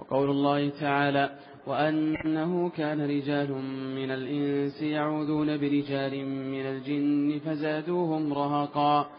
وقول الله تعالى: وأنه كان رجال من الإنس يعوذون برجال من الجن فزادوهم رهقا.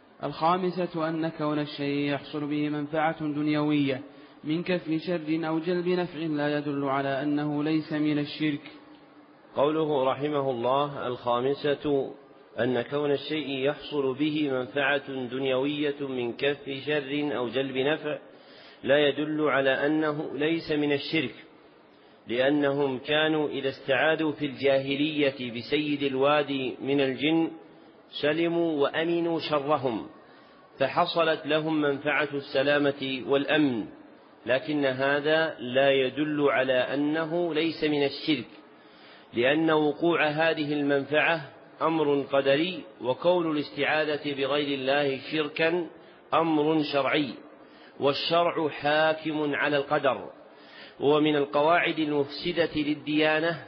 5 أن كون الشيء يحصل به منفعة دنيوية من كف شر أو جلب نفع لا يدل على أنه ليس من الشرك. قوله رحمه الله: 5 أن كون الشيء يحصل به منفعة دنيوية من كف شر أو جلب نفع لا يدل على أنه ليس من الشرك، لأنهم كانوا إذا استعاذوا في الجاهلية بسيد الوادي من الجن سلموا وأمنوا شرهم، فحصلت لهم منفعة السلامة والأمن، لكن هذا لا يدل على أنه ليس من الشرك، لأن وقوع هذه المنفعة أمر قدري، وكون الاستعاذة بغير الله شركا أمر شرعي، والشرع حاكم على القدر. ومن القواعد المفسدة للديانة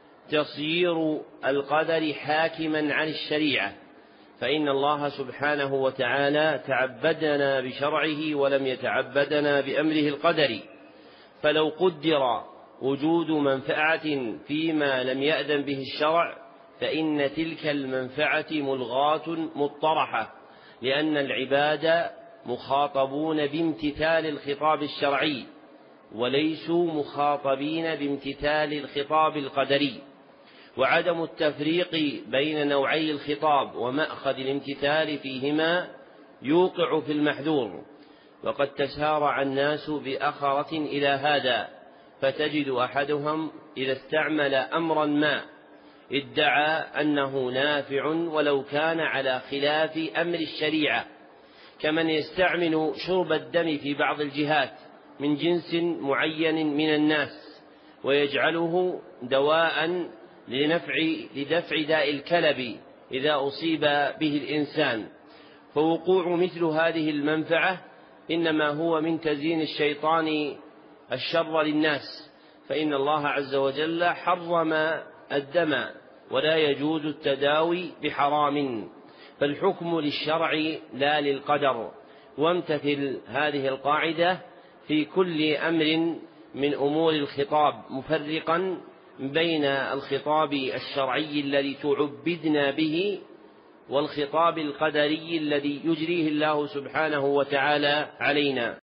تصير القدر حاكما عن الشريعة، فإن الله سبحانه وتعالى تعبدنا بشرعه ولم يتعبدنا بأمره القدري، فلو قدر وجود منفعة فيما لم يأذن به الشرع فإن تلك المنفعة ملغاة مطرحة، لأن العباد مخاطبون بامتثال الخطاب الشرعي وليسوا مخاطبين بامتثال الخطاب القدري. وعدم التفريق بين نوعي الخطاب ومأخذ الامتثال فيهما يوقع في المحذور، وقد تسارع الناس بأخرة إلى هذا، فتجد أحدهم إذا استعمل أمرا ما ادعى أنه نافع ولو كان على خلاف أمر الشريعة، كمن يستعمل شرب الدم في بعض الجهات من جنس معين من الناس ويجعله دواء لدفع داء الكلب إذا أصيب به الإنسان. فوقوع مثل هذه المنفعة إنما هو من تزيين الشيطان الشر للناس، فإن الله عز وجل حرم الدم ولا يجوز التداوي بحرام، فالحكم للشرع لا للقدر. وامتثل هذه القاعدة في كل أمر من أمور الخطاب، مفرقا بين الخطاب الشرعي الذي تعبدنا به والخطاب القدري الذي يجريه الله سبحانه وتعالى علينا.